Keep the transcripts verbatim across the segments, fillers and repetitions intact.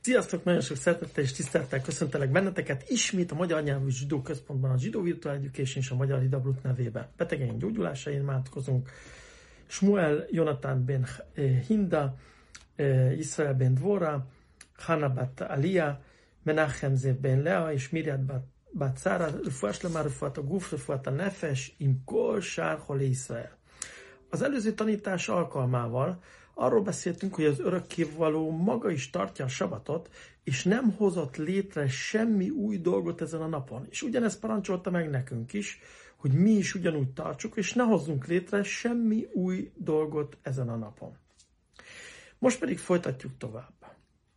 Sziasztok! Nagyon sok szeretettel és tisztelettel köszöntelek benneteket ismét a Magyar Nyelvű Zsidó Központban, a Zsidó Virtual Education és a Magyar Hidabrut nevében. Betegeink gyógyulásain imádkozunk. Shmuel Jonathan ben Hinda, Israel ben Dvora, Hana bat Alia, Menachem Zev ben Lea és Miriam bat Sara, Refuah Shlema, Refuat HaGuf, Refuat HaNefesh, Im Kol Shar Cholei Israel. Az előző tanítás alkalmával arról beszéltünk, hogy az örökkévaló maga is tartja a sabatot, és nem hozott létre semmi új dolgot ezen a napon. És ugyanezt parancsolta meg nekünk is, hogy mi is ugyanúgy tartsuk, és ne hozzunk létre semmi új dolgot ezen a napon. Most pedig folytatjuk tovább.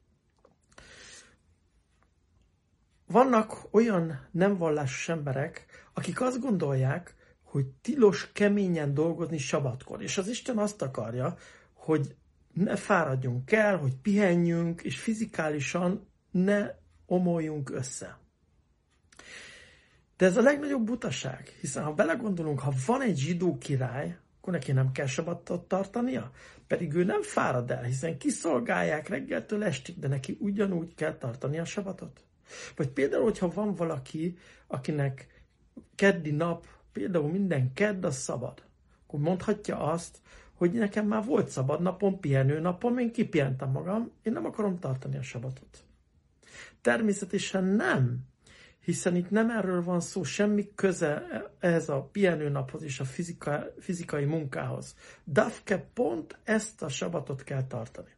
Vannak olyan nem vallásos emberek, akik azt gondolják, hogy tilos keményen dolgozni sabatkor. És az Isten azt akarja, hogy ne fáradjunk el, hogy pihenjünk, és fizikálisan ne omoljunk össze. De ez a legnagyobb butaság, hiszen ha belegondolunk, ha van egy zsidó király, akkor neki nem kell sabatot tartania, pedig ő nem fárad el, hiszen kiszolgálják reggeltől estig, de neki ugyanúgy kell tartani a sabatot. Vagy például, hogyha van valaki, akinek keddi nap, például minden kedd az szabad, akkor mondhatja azt, hogy nekem már volt szabad napom, pihenő napom, én kipihentem magam, én nem akarom tartani a sabatot. Természetesen nem, hiszen itt nem erről van szó, semmi köze ehhez a pihenő naphoz és a fizika, fizikai munkához. Dafke pont ezt a sabatot kell tartani.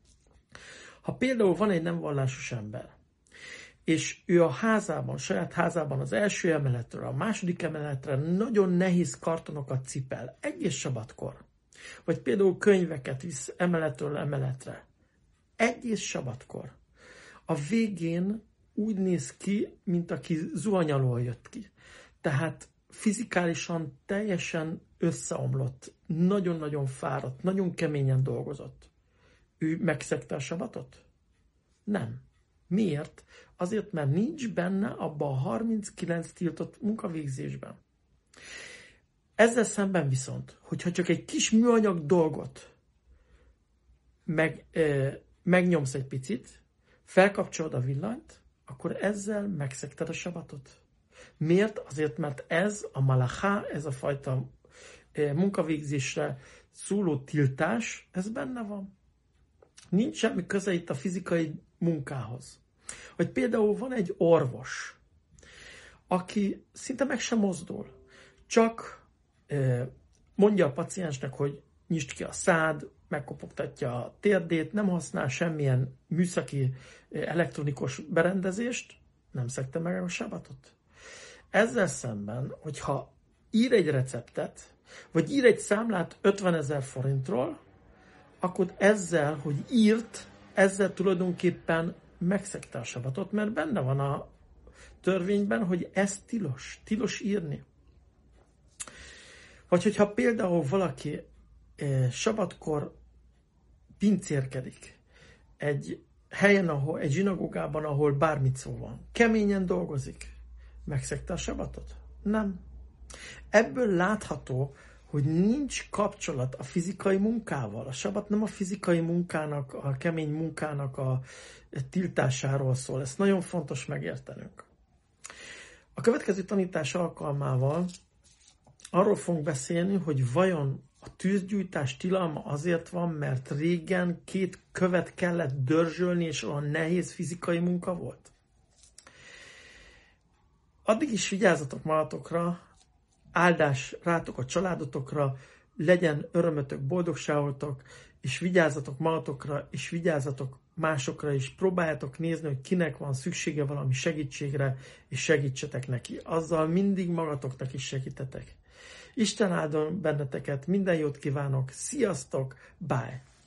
Ha például van egy nem vallásos ember, és ő a házában, saját házában az első emeletről, a második emeletre nagyon nehéz kartonokat cipel, egész sabatkor, vagy például könyveket visz emeletről emeletre, egész sabatkor, a végén úgy néz ki, mint aki zuhany alól jött ki. Tehát fizikálisan teljesen összeomlott, nagyon-nagyon fáradt, nagyon keményen dolgozott. Ő megszegte a sabatot? Nem. Miért? Azért, mert nincs benne abban a harminckilenc tiltott munkavégzésben. Ezzel szemben viszont, hogyha csak egy kis műanyag dolgot meg, e, megnyomsz egy picit, felkapcsolod a villanyt, akkor ezzel megszegted a sabatot. Miért? Azért, mert ez a malachá, ez a fajta e, munkavégzésre szóló tiltás, ez benne van. Nincs semmi köze itt a fizikai munkához. Vagy például van egy orvos, aki szinte meg sem mozdul, csak mondja a paciensnek, hogy nyisd ki a szád, megkopogtatja a térdét, nem használ semmilyen műszaki elektronikus berendezést, nem szegte meg a sabatot. Ezzel szemben, hogyha ír egy receptet, vagy ír egy számlát ötvenezer forintról, akkor ezzel, hogy írt, ezzel tulajdonképpen megszegte a sabatot, mert benne van a törvényben, hogy ez tilos, tilos írni. Vagy hogyha például valaki eh, sabatkor pincérkedik egy helyen, ahol, egy zsinagógában, ahol bármit szó van, keményen dolgozik, megszegte a sabatot? Nem. Ebből látható, hogy nincs kapcsolat a fizikai munkával. A sabat nem a fizikai munkának, a kemény munkának a tiltásáról szól. Ezt nagyon fontos megértenünk. A következő tanítás alkalmával arról fogunk beszélni, hogy vajon a tűzgyújtás tilalma azért van, mert régen két követ kellett dörzsölni, és olyan nehéz fizikai munka volt. Addig is vigyázzatok magatokra, áldás rátok a családotokra, legyen örömötök, boldogságotok, és vigyázzatok magatokra, és vigyázzatok másokra is. Próbáljátok nézni, hogy kinek van szüksége valami segítségre, és segítsetek neki. Azzal mindig magatoknak is segítetek. Isten áldjon benneteket, minden jót kívánok, sziasztok, bye!